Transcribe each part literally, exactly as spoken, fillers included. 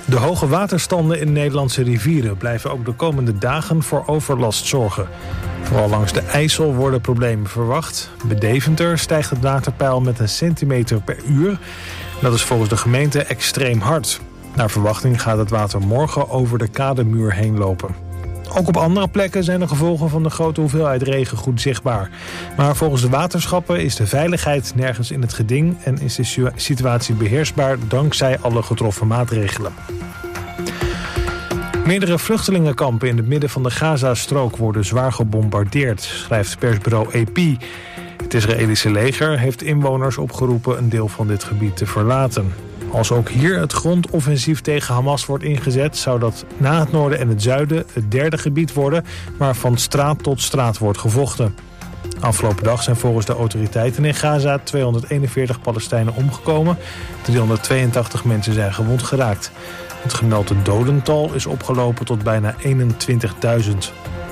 De hoge waterstanden in Nederlandse rivieren blijven ook de komende dagen voor overlast zorgen. Vooral langs de IJssel worden problemen verwacht. Bij Deventer stijgt het waterpeil met een centimeter per uur. Dat is volgens de gemeente extreem hard. Naar verwachting gaat het water morgen over de kademuur heen lopen. Ook op andere plekken zijn de gevolgen van de grote hoeveelheid regen goed zichtbaar. Maar volgens de waterschappen is de veiligheid nergens in het geding en is de situatie beheersbaar dankzij alle getroffen maatregelen. Meerdere vluchtelingenkampen in het midden van de Gaza-strook worden zwaar gebombardeerd, schrijft persbureau A P. Het Israëlische leger heeft inwoners opgeroepen een deel van dit gebied te verlaten. Als ook hier het grondoffensief tegen Hamas wordt ingezet, zou dat na het noorden en het zuiden het derde gebied worden waar van straat tot straat wordt gevochten. Afgelopen dag zijn volgens de autoriteiten in Gaza tweehonderdeenenveertig Palestijnen omgekomen. driehonderdtweeëntachtig mensen zijn gewond geraakt. Het gemelde dodental is opgelopen tot bijna eenentwintigduizend.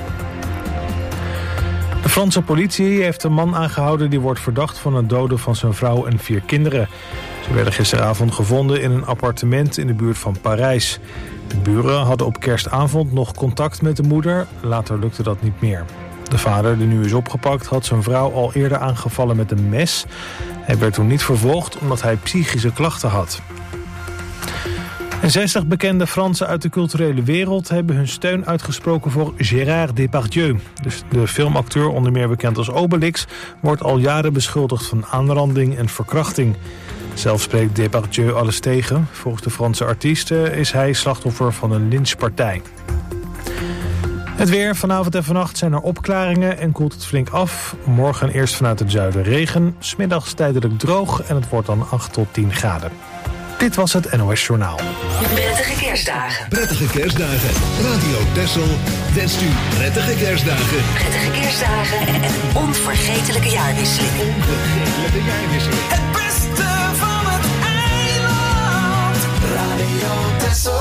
De Franse politie heeft een man aangehouden die wordt verdacht van het doden van zijn vrouw en vier kinderen. Ze werden gisteravond gevonden in een appartement in de buurt van Parijs. De buren hadden op kerstavond nog contact met de moeder, later lukte dat niet meer. De vader, die nu is opgepakt, had zijn vrouw al eerder aangevallen met een mes. Hij werd toen niet vervolgd omdat hij psychische klachten had. En zestig bekende Fransen uit de culturele wereld hebben hun steun uitgesproken voor Gérard Depardieu. Dus de filmacteur, onder meer bekend als Obelix, wordt al jaren beschuldigd van aanranding en verkrachting. Zelf spreekt Depardieu alles tegen. Volgens de Franse artiesten is hij slachtoffer van een lynchpartij. Het weer. Vanavond en vannacht zijn er opklaringen en koelt het flink af. Morgen eerst vanuit het zuiden regen. 's Middags tijdelijk droog en het wordt dan acht tot tien graden. Dit was het N O S Journaal. Prettige kerstdagen. Prettige kerstdagen. Radio Texel wenst u prettige kerstdagen. Prettige kerstdagen en een onvergetelijke jaarwisseling. Onvergetelijke jaarwisseling. Het beste van het eiland. Radio Texel.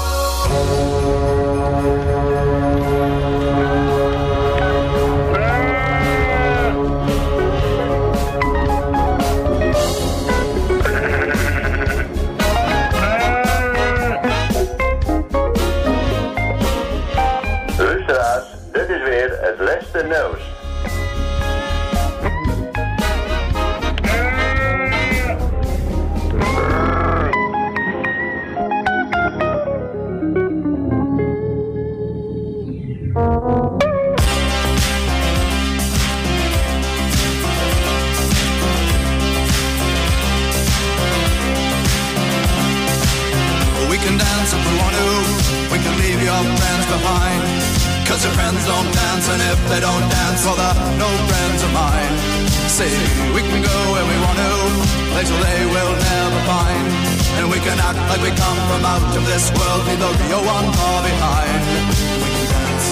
Dit is weer het laatste nieuws. We can dance if we want to. We can leave your friends behind. Cause your friends don't dance, and if they don't dance, well, they're no friends of mine. See, we can go where we want to, places they will never find. And we can act like we come from out of this world, leave the real one far behind. We can dance.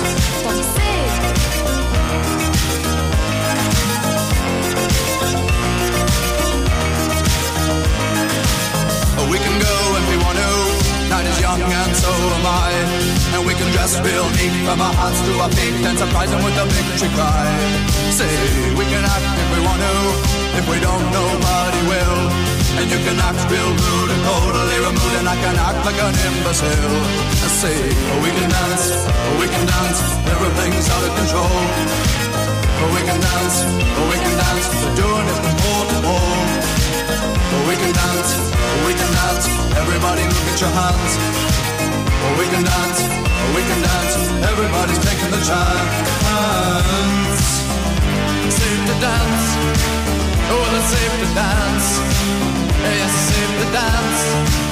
We can go if we want to. Night is young and so am I. And we can dress real neat from our hearts to our feet and surprise them with a victory cry. Say, we can act if we want to. If we don't, nobody will. And you can act real rude and totally removed, and I can act like an imbecile. I say, we can dance, we can dance, everything's out of control. We can dance, we can dance, we're doing it from pole to pole. We can dance, we can dance, everybody look at your hands. We can dance, we can dance, everybody's taking the chance. Safe to dance, oh it's safe to dance. Yes, it's safe to dance.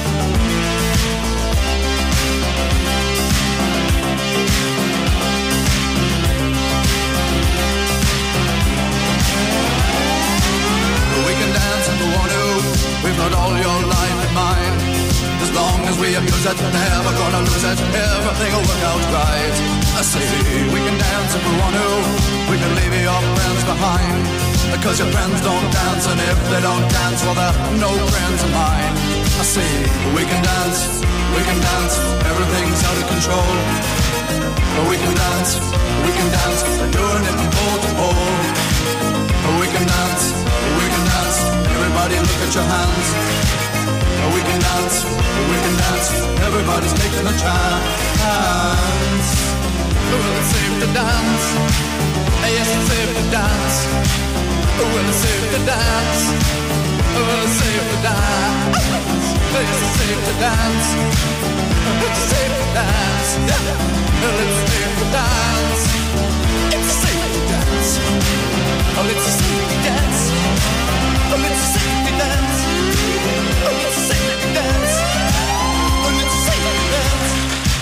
We can dance if we want to. We've got all your life in mind. As long as we abuse it, never gonna lose it. Everything will work out right. I say we can dance if we want to. We can leave your friends behind. Because your friends don't dance, and if they don't dance, well they're no friends of mine. I say we can dance, we can dance. Everything's out of control. But we can dance, we can dance. We're doing it from pole to pole. We can dance, we can dance. Everybody look at your hands. We can dance, we can dance. Everybody's taking a chance. Well, it's safe to dance. Yes, it's safe to dance. Well, it's safe to dance. Well, it's safe to dance. It's safe to dance. It's safe to dance. Well, it's safe to dance. It's safe to dance. Oh, it's a safety dance. Oh, it's a safety dance. Oh, it's a safety dance. Oh, it's a safety dance.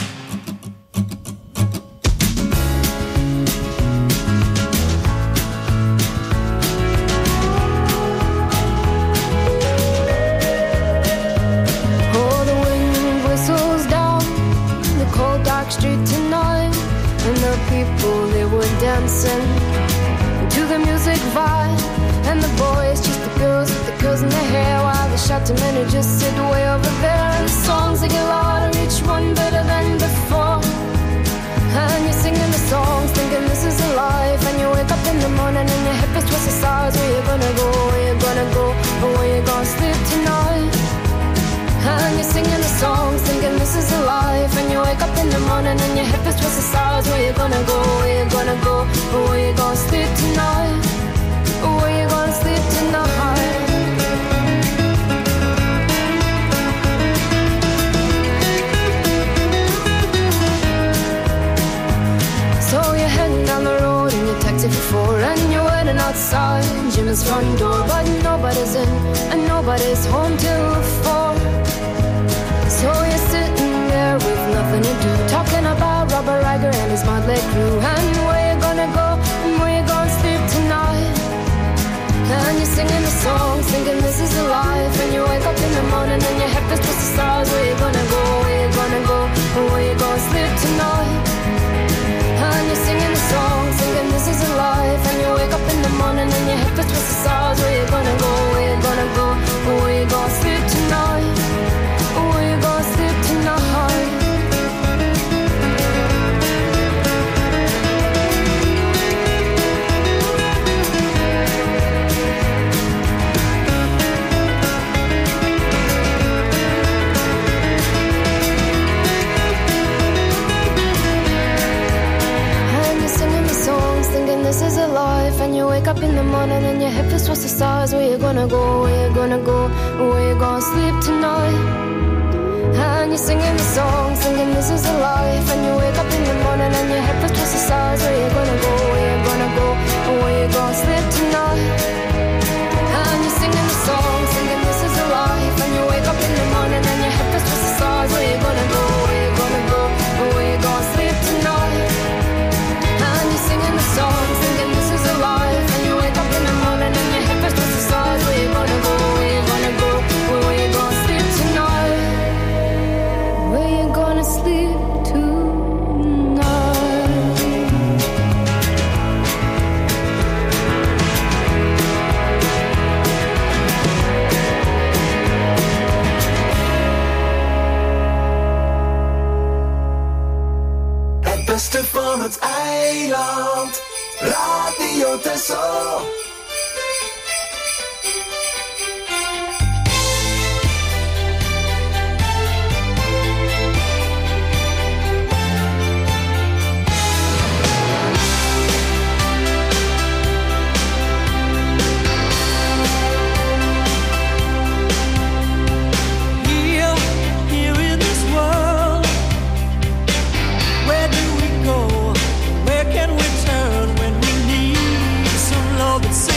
Oh, the wind whistles down the cold dark street tonight, and the people, they were dancing to the music vibe, and the boys just the girls with the girls in their hair, while the shouting men who just sit way over there. And the songs they get louder, each one better than before, and you're singing the songs thinking this is a life, and you wake up in the morning and your hip is twisted sides. Where you gonna go, where you gonna go, or where you gonna sleep tonight? And you're singing the songs thinking this is a life, and you wake up in the morning and your hip is twisted sides. Where you gonna go, where you gonna go, or where you gonna sleep tonight? Where you gonna sleep tonight? So you're heading down the road in your taxi for four, and you're waiting outside Jim's front door, but nobody's in and nobody's home till four. So you're sitting there with nothing to do, talking about Robert Riger and his motley crew, and where you gonna go and where you gonna sleep tonight? And you're singing the songs thinking this is a life, and you wake up in the morning and your head is twisted stars. Where you gonna go, where you gonna go, and where you gonna sleep tonight? And you're singing the songs thinking this is a life, and you wake up in the morning and your head is twisted stars. Where you gonna go, where you gonna go, and where you gonna sleep tonight? Where you gonna sleep tonight? Thinking this is a life, and you wake up in the morning and your hip is towards the stars. Where you gonna go, where you gonna go, where you gonna sleep tonight? And you're singing the songs thinking this is a life, and you wake up in the morning and your hip is towards the stars. Where you gonna go, where you gonna go, where you gonna sleep tonight? And you're singing the songs thinking this is a life, and you wake up in the morning and your hip is towards the stars. Where you gonna go, where you gonna go, where you gonna sleep tonight? And you're singing the songs thinking this is a life, and you wake up in the morning and your hip is twisted the stars. Where you gonna go, where you gonna go, where you gonna sleep tonight? Where you gonna sleep tonight? Het beste van het eiland, Radio Texel. Where can we turn when we need some love?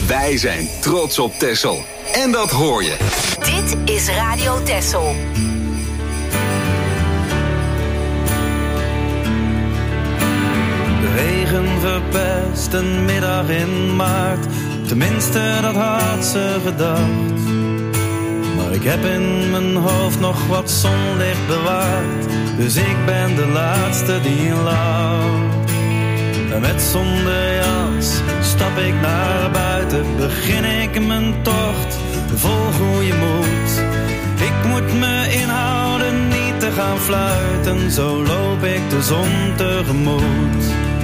Wij zijn trots op Texel. En dat hoor je. Dit is Radio Texel. De regen verpest een middag in maart. Tenminste, dat had ze gedacht. Maar ik heb in mijn hoofd nog wat zonlicht bewaard. Dus ik ben de laatste die lacht. En met zonder jas stap ik naar buiten. Begin ik mijn tocht vol goede moed. Ik moet me inhouden niet te gaan fluiten. Zo loop ik de zon tegemoet.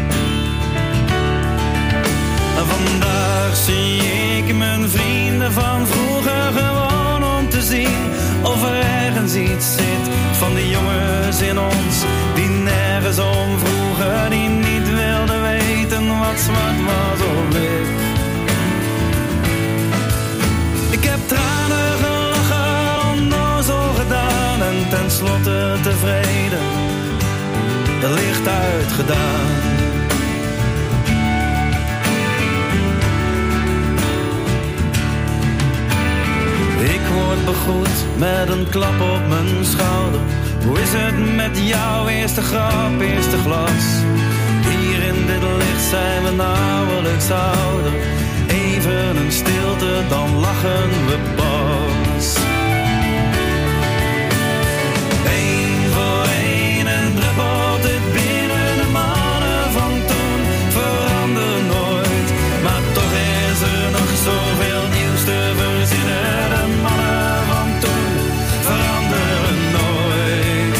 En vandaag zie ik mijn vrienden van vroeger gewoon om te zien of er ergens iets zit van die jongens in ons die nergens om vroegen, die niet wilden weten wat zwart was of wit. Ik heb tranen gelachen, onnozel gedaan en tenslotte tevreden, het licht uitgedaan. Ik word begroet met een klap op mijn schouder. Hoe is het met jou? Eerste grap, eerste glas. Hier in dit licht zijn we nauwelijks ouder. Even een stilte, dan lachen we pas. Eén voor één en druppelt het binnen. De mannen van toen veranderen nooit. Maar toch is er nog zoveel nieuws te verzinnen. De mannen van toen veranderen nooit.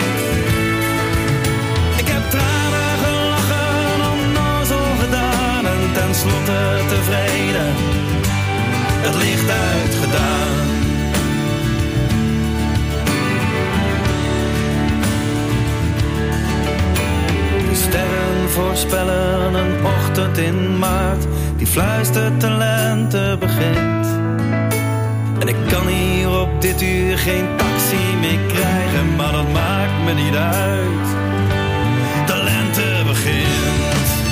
Ik heb tranen gelachen, onnozel gedaan en tenslotte tevreden, het licht uitgedaan. De sterren voorspellen een ochtend in maart die fluistert de lente begint. En ik kan hier op dit uur geen taxi meer krijgen, maar dat maakt me niet uit. De lente begint.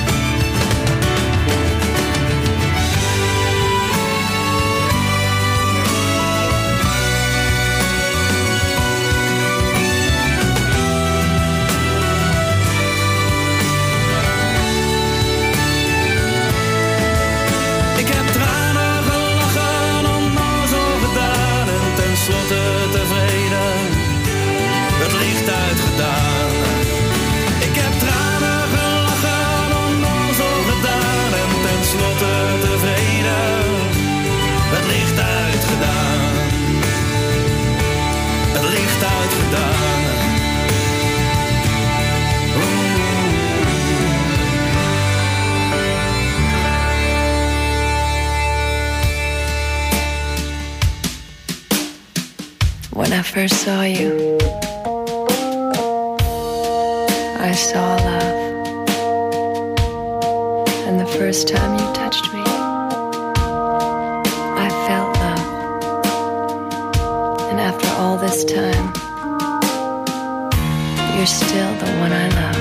Tenslotte tevreden, het licht uitgedaan. Ik heb tranen gelachen, onnozel gedaan en tenslotte tevreden, het licht uitgedaan. Het licht uitgedaan. When I first saw you, I saw love. And the first time you touched me, I felt love. And after all this time, you're still the one I love.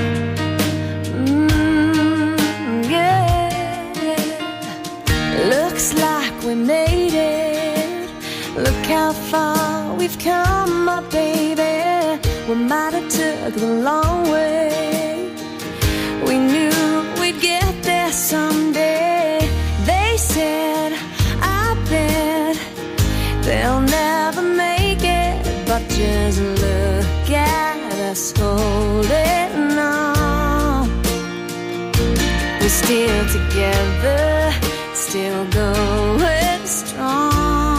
Mm, yeah. Looks like we made it. Look how far we've come, my baby. We might have took the long way. We knew we'd get there someday. They said, I bet they'll never make it. But just look at us holding on. We're still together, still going strong.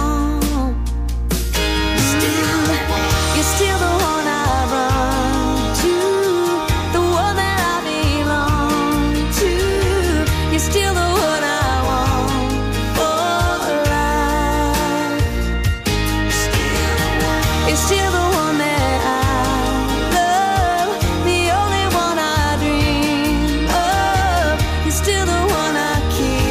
Still the one I run to, the one that I belong to. You're still the one I want for life. You're still the one that I love, the only one I dream of. You're still the one I keep.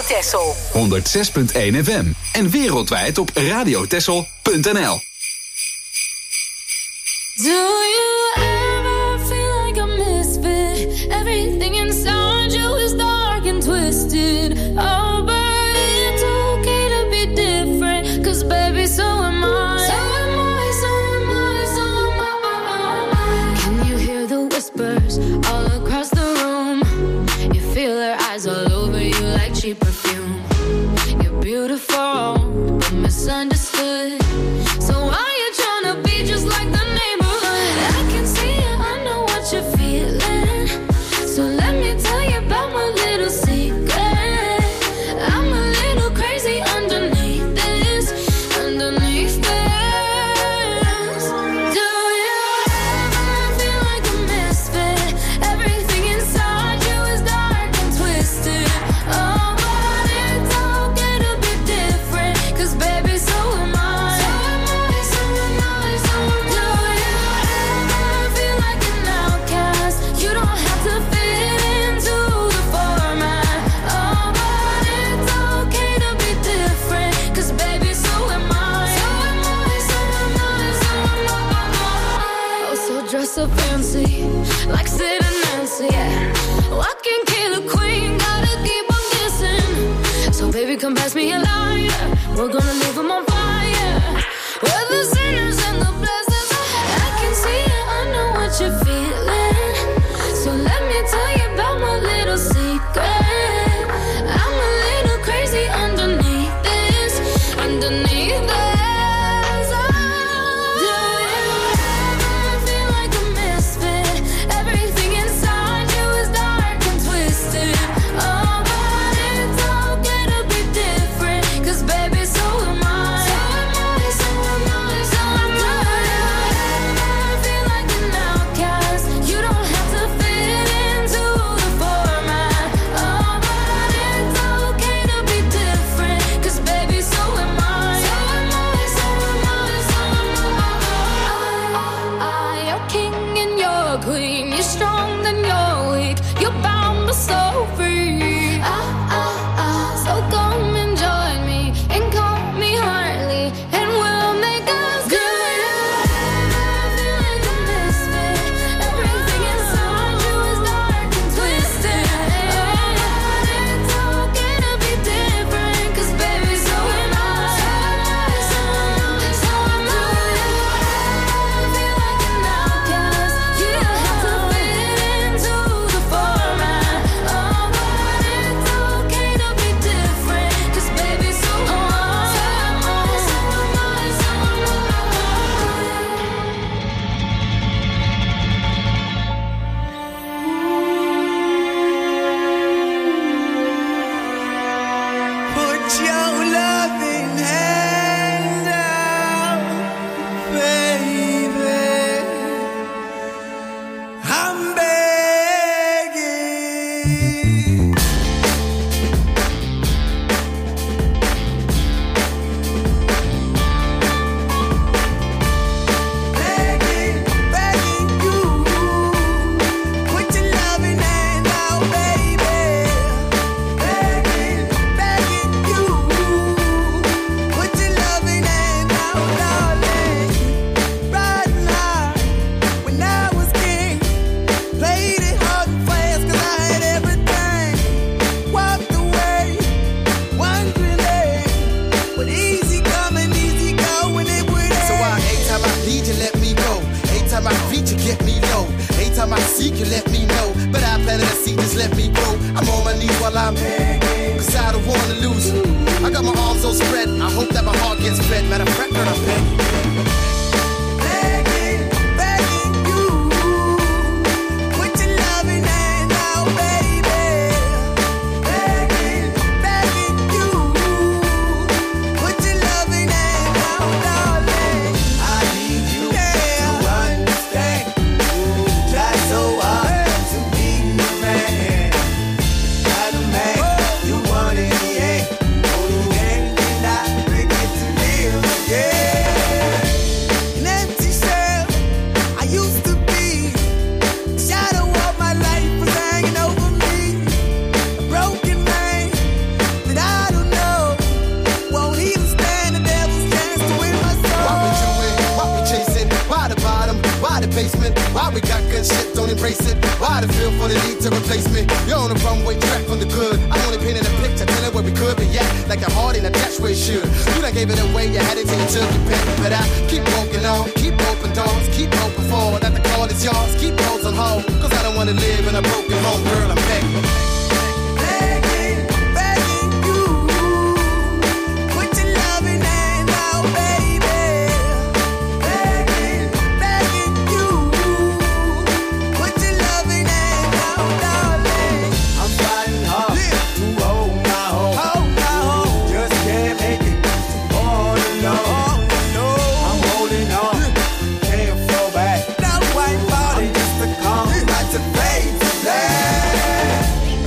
Texel. honderdzes punt één F M. En wereldwijd op radiotexel punt n l. Do you ever feel like a misfit? Everything inside you is dark and twisted. Oh, but it's okay to be different. Cause baby, so am I. So am I, so am I, so am I. Can you hear the whispers all across the room? You feel their eyes all over you like cheap perfume. You're beautiful, but misunderstood. So why you tryna be just like the neighborhood? I can see it, I know what you're feeling. So let me tell you about my little secret. I'm a little crazy underneath this, underneath this. Do you ever feel like a misfit? Everything inside you is dark and twisted. Oh, but it's okay to be different. Cause baby, so am I. So am I, so am I, so am I. Do you ever feel like an outcast? You don't have to fit into the format. Oh, but it's okay to be different. Cause baby, so am I. So am I, so am I, so am I. Oh, so dress up fancy, like Sid and Nancy, yeah. Walking killer queen, gotta keep on kissing. So baby, come pass me a lighter. We're gonna leave them on fire. We're the sinners and the blessings. I can see it, I know what you're feeling. So let me tell you about my little secret. I'm a little crazy underneath this, underneath this. Do you ever feel like a misfit? Everything inside you is dark and twisted. Oh, but it's okay to be different. Cause baby, so am I. So am I, so am I, so am I. Do you ever feel like an outcast? You don't have to fit into the format. Oh, but it's okay to be different. Cause baby, so am I. So am I, so am I, so am I. I, you're king and you're queen. You're strong then you're weak. You're bound but so free. Ah, ah, ah. So come and join me and call me Harley, and we'll make us good. Do you ever feel like a misfit? Everything inside you is dark and twisted. Oh, but it's okay to be different. Cause baby, so am I. So am I, so am I. Do you ever feel like an outcast? You don't have to fit into the format. Oh, but it's okay to be different. Cause baby, so am I. So am I, so am I, so am I. Put your loving hand out, baby. I'm begging. Begging, begging you. Put your loving hand out, baby. Begging, begging you. Put your loving hand out, darling. Right now, when I was king, played it hard and fast 'cause I had everything. Walked away, wondering, but easy coming, easy going, it would end. So I, every time I need you, let me go. Every time I reach you, get me low. Every time I seek you, let me know. But I planted a seed, just let me grow. I'm on my knees while I'm begging, 'cause I don't wanna lose you. I got my arms all spread. I hope that my heart gets fed. Matter of fact, girl, I'm begging. Begging, begging you. Put your loving hand out, baby. Begging, begging you. Put your loving hand out, darling. I need you to understand. Try so hard to be the man. Not a man you want in the end. Only man can I bring it to live, yeah. embrace it. Why the feel for the need to replace me? You're on the runway track from the good. I only painted a picture, telling where we could be at. Like a heart in a dash where it should. You done gave it away, you had it till you took your pick. But I keep walking on, keep open doors, keep open for that the call is yours. Keep those on hold, cause I don't wanna live in a broken home, girl, I'm begging. Begging, begging you. Put your loving hand out, baby. Begging, begging you. Put your loving hand out, darling. I'm fighting hard to hold my home. Hold my home. Just can't make it on alone. No, I'm holding on. Can't fall back. No white body just to come. Like to fade to black.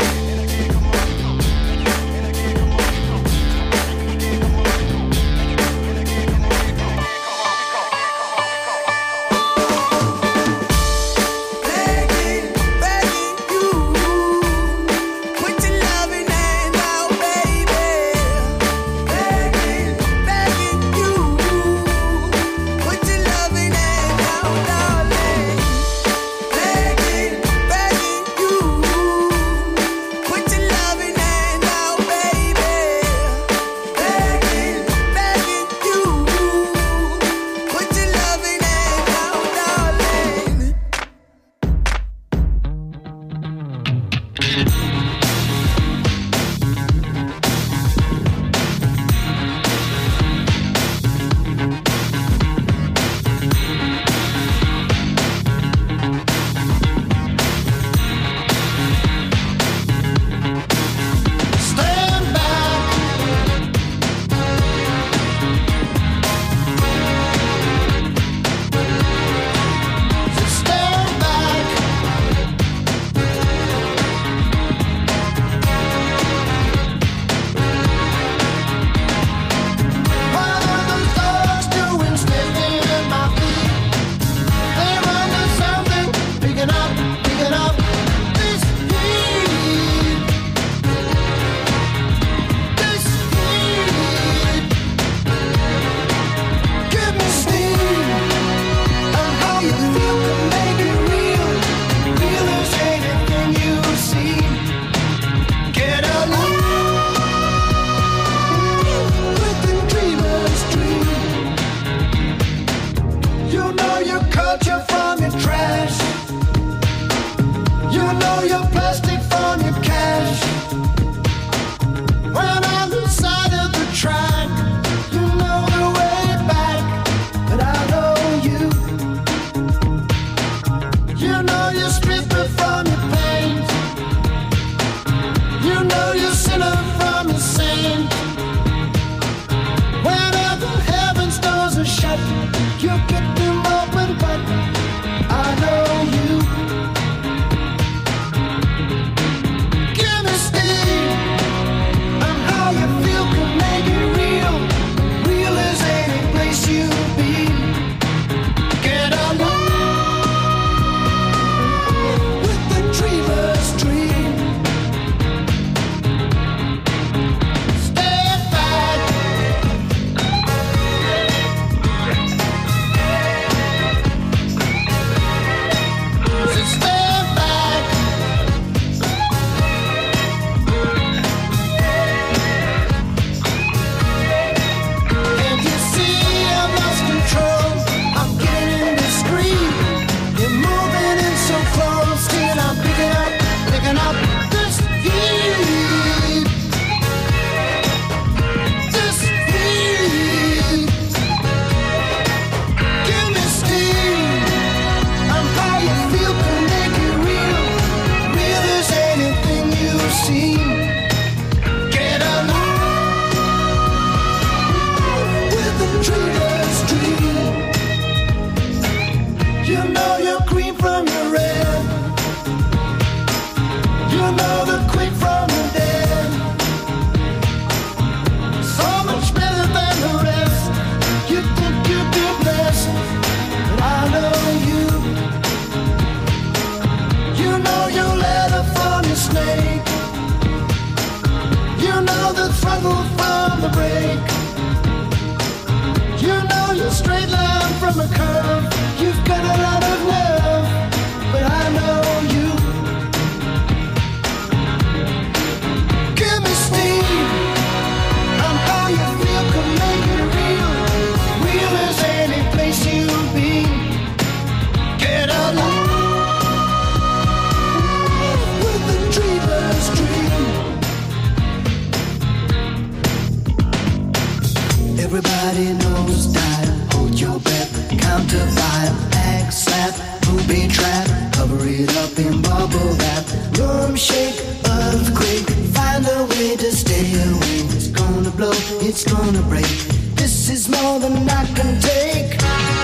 Everybody knows style. Hold your breath, count to five. Back slap, booby trap. Cover it up in bubble wrap. Room shake, earthquake. Find a way to stay away. It's gonna blow, it's gonna break. This is more than I can take.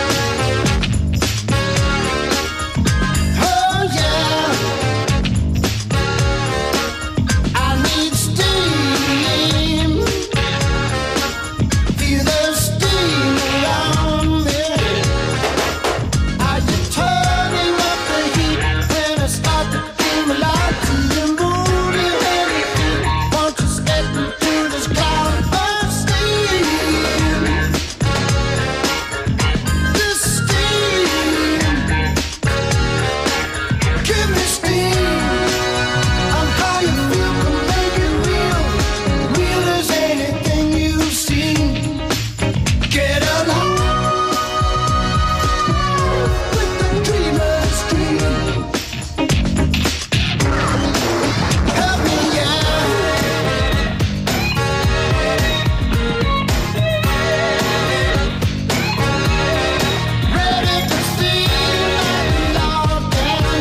Oh yeah. I need steam. Feel the steam around me. Are you turning up the heat when I start to feel alive? To the moon and everything. Won't you step into this cloud of steam? This steam. Give me steam. I'm how you feel, can make it real. Real as anything you've seen. Get along with the dreamer's dream. Help me, yeah. Ready to see my love down.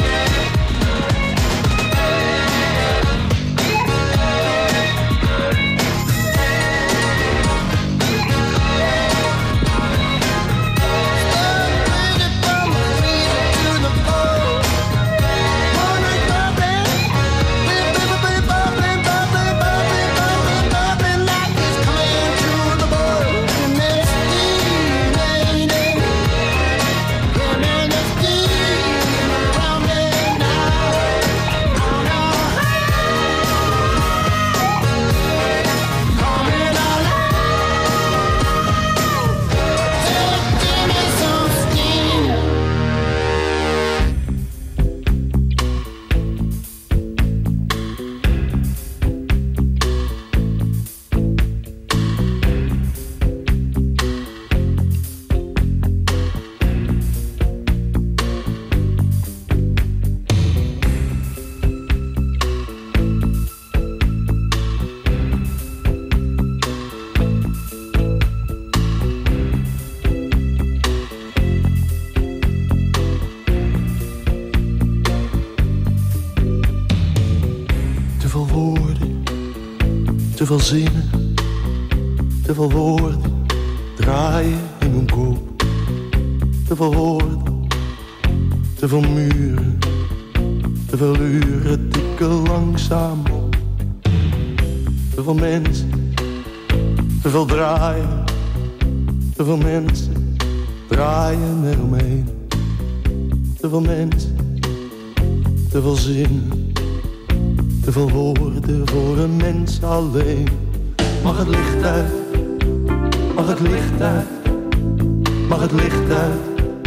Te veel woorden, te veel zinnen, te veel woorden draaien in mijn kop. Te veel woorden, te veel muren, te veel uren tikken langzaam op. Te veel mensen, te veel draaien, te veel mensen draaien eromheen. Te veel mensen, te veel zinnen, te veel woorden voor een mens alleen. Mag het licht uit, mag het licht uit, mag het licht uit.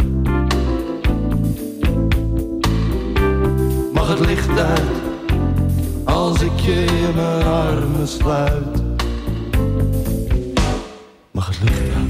Mag het licht uit, als ik je in mijn armen sluit. Mag het licht uit.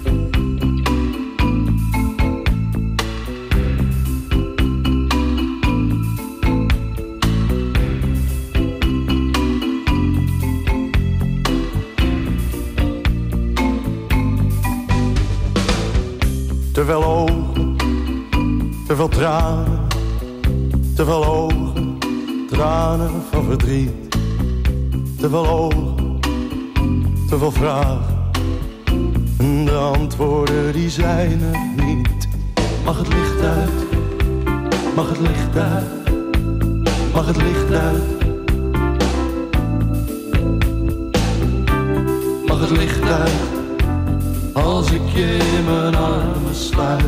Te veel ogen, te veel tranen, te veel ogen, tranen van verdriet. Te veel ogen, te veel vragen, en de antwoorden die zijn er niet. Mag het licht uit, mag het licht uit, mag het licht uit. Mag het licht uit, als ik je in mijn armen sluit.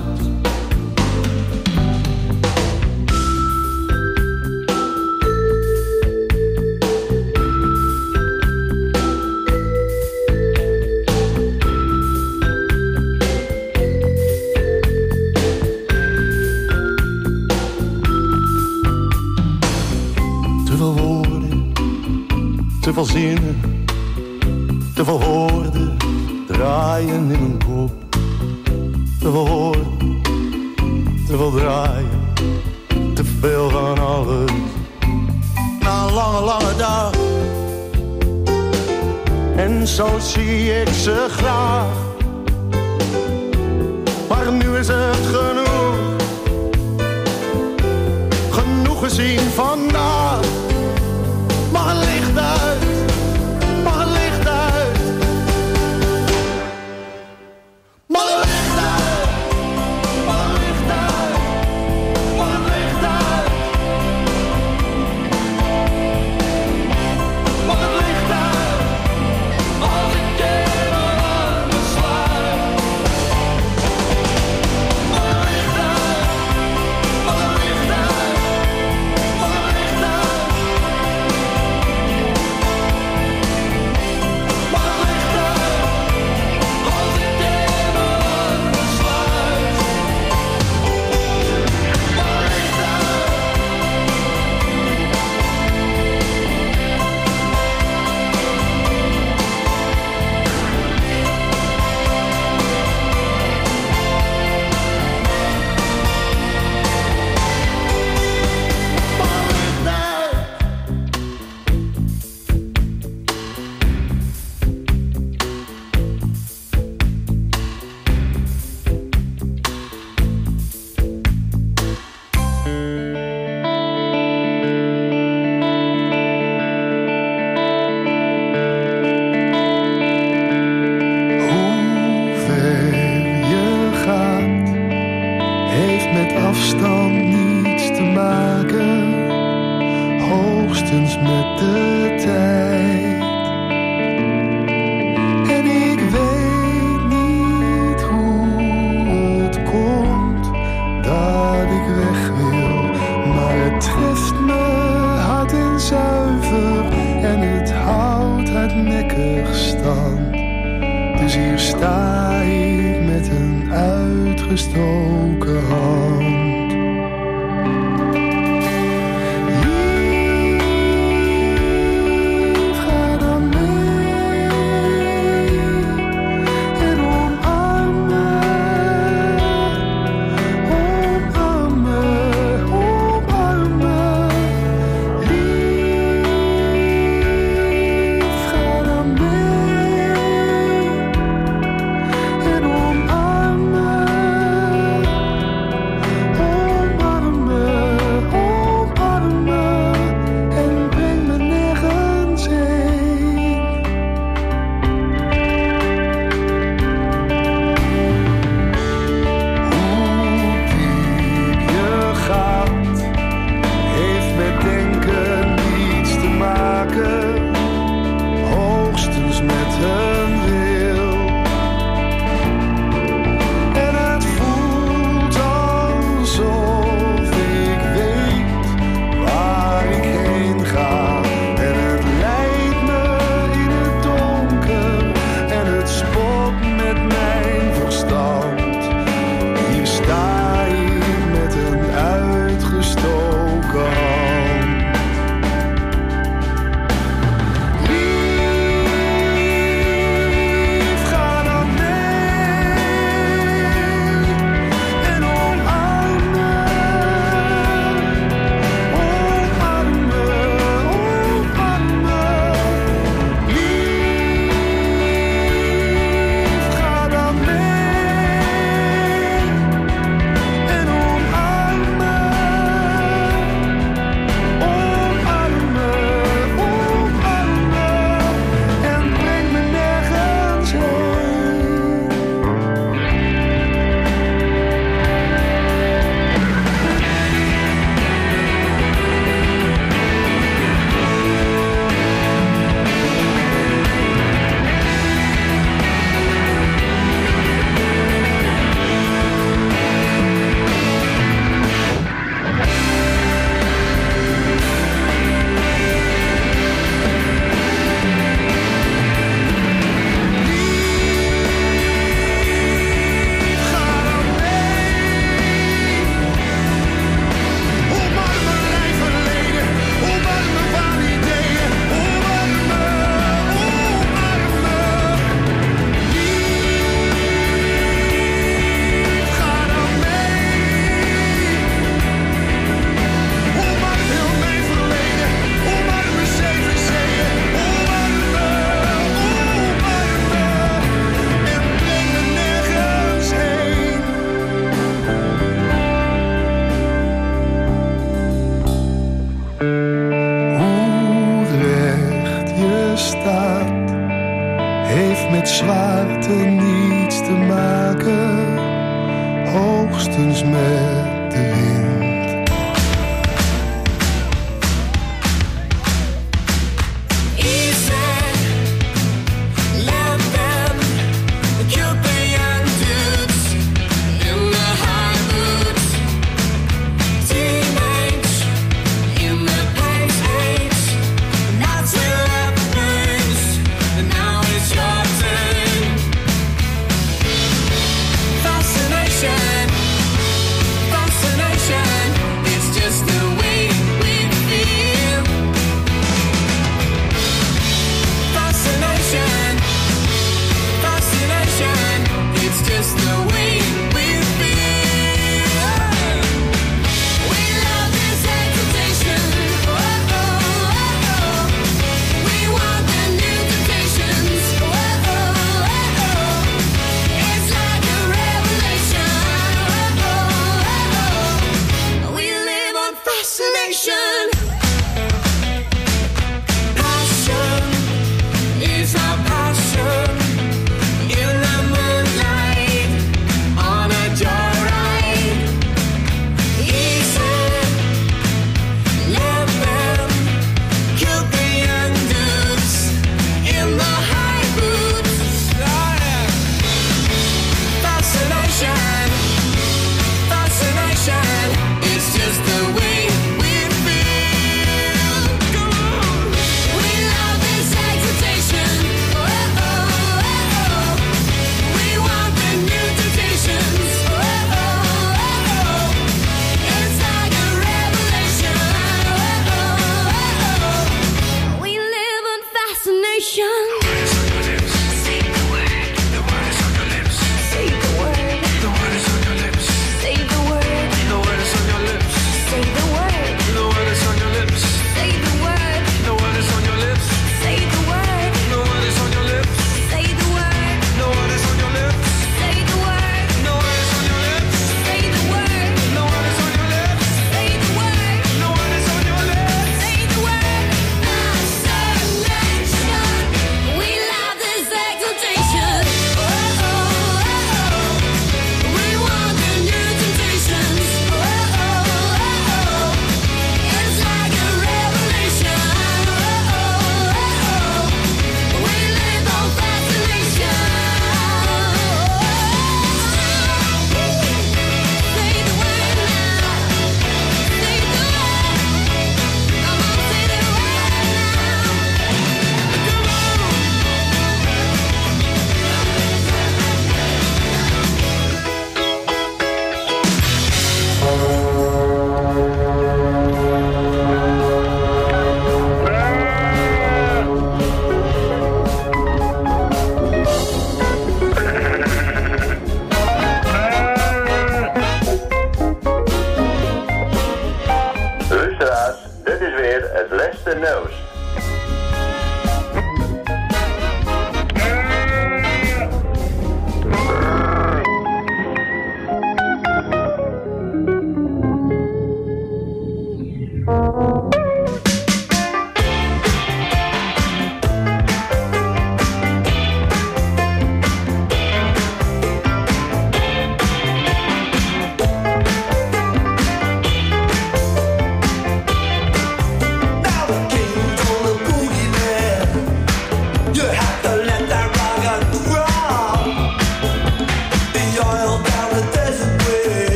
Te veel woorden, te veel zinnen, te veel woorden draaien in mijn kop. Te veel woorden, te veel draaien, te veel van alles. Na een lange, lange dag En zo zie ik ze graag. Maar nu is het genoeg. Genoeg gezien vandaag. Mag het licht uit. Mag het licht uit. Mag het licht uit. Mag het licht uit. Mag het licht uit. Mag het licht uit. Als ik je in mijn armen sluit. Mag het licht uit. Mag het licht uit. Mag het licht uit. Mag het licht uit. Als ik je in mijn armen sluit. Mag het licht uit. Hoe ver je gaat, heeft met afstand niets te maken, hoogstens met de tijd. En ik weet niet hoe het komt dat ik weg wil, maar het treft me hard en zuiver en het houdt hardnekkig stand. Dus hier sta ik met een uitgestoken hand. Lief, ga dan mee en omarm me, omarm me, omarm me. Lief, ga dan mee en omarm me, omarm me. had er niets te maken, hoogstens met de wind. Fascination, fascination.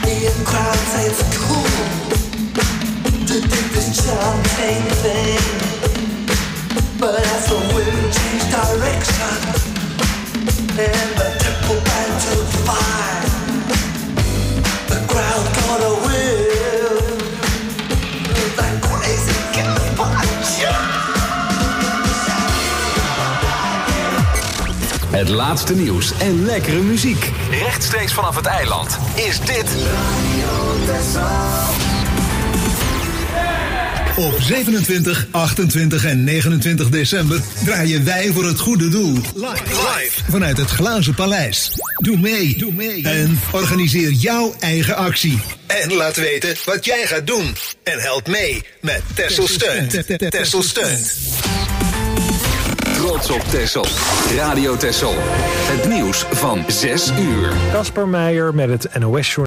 Me and crowd say it's cool to dig this champagne thing. But as the wind changed direction and the tempo began to fire, the crowd got a whiff that crazy killer punch. Het laatste nieuws en lekkere muziek. Rechtstreeks vanaf het eiland is dit... Op zevenentwintig, achtentwintig en negenentwintig december draaien wij voor het goede doel. Live, live vanuit het Glazen Paleis. Doe mee, doe mee en organiseer jouw eigen actie. En laat weten wat jij gaat doen. En help mee met Texel Steunt. Texel Steunt. Trots op Texel. Radio Texel. Het nieuws van zes uur. Casper Meijer met het N O S-journaal.